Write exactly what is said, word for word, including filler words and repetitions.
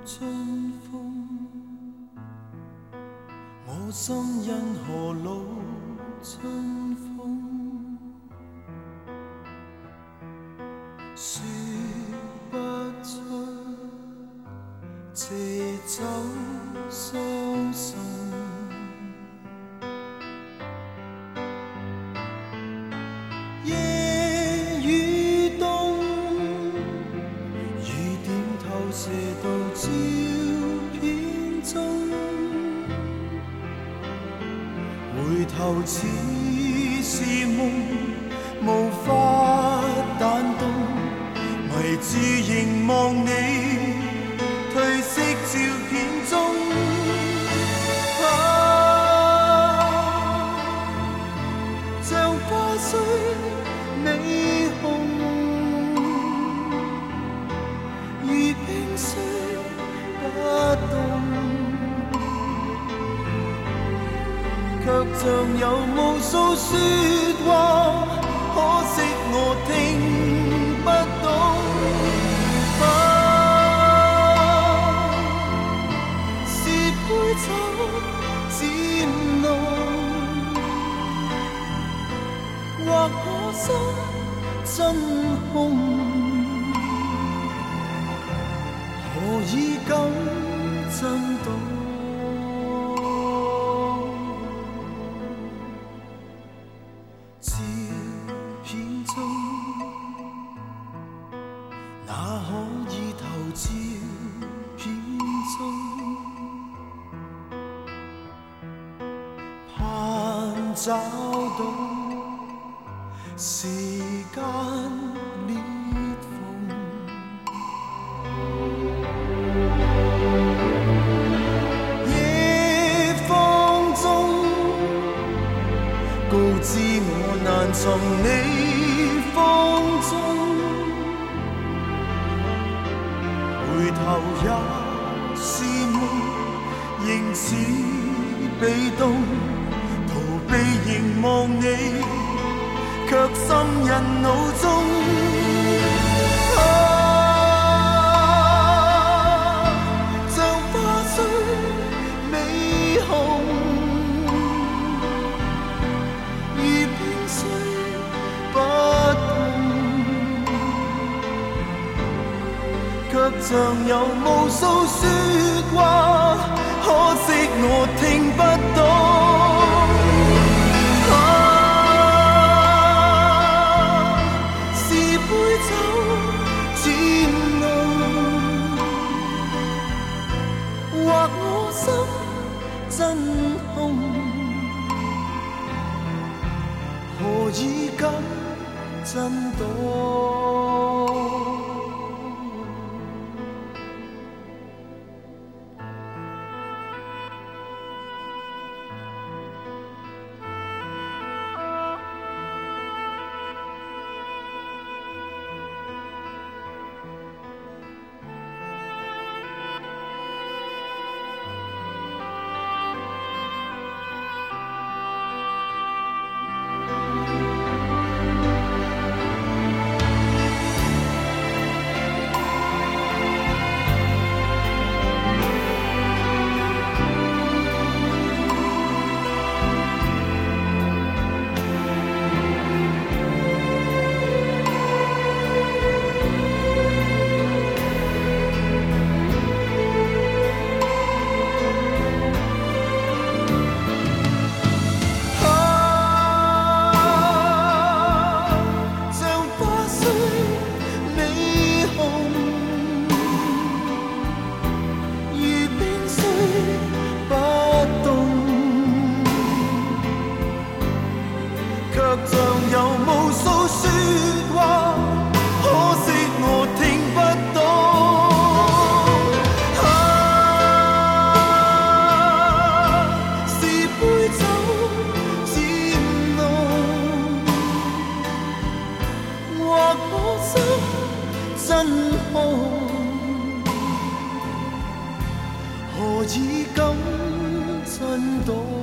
春风，我心因何老春风？说不出借酒相送。夜雨冬，雨点透射到照片中，回头似是梦，无法弹动，迷住凝望你褪色照片中。像花虽美红，如冰虽不冻，卻像有無數說話，可惜我聽不懂。啊，是杯酒漸濃，或我心真空，何以敢震動？照片中，那可以投照片中，盼找到時間裂縫。夜風中告知我難從你風中，回頭也是夢，仍似被動，逃避凝望你，卻深印腦中。啊，像花雖美紅，如冰雖不凍，卻像有無數說話，可惜我聽不懂。或我心真空，何以敢震動？何以敢震動？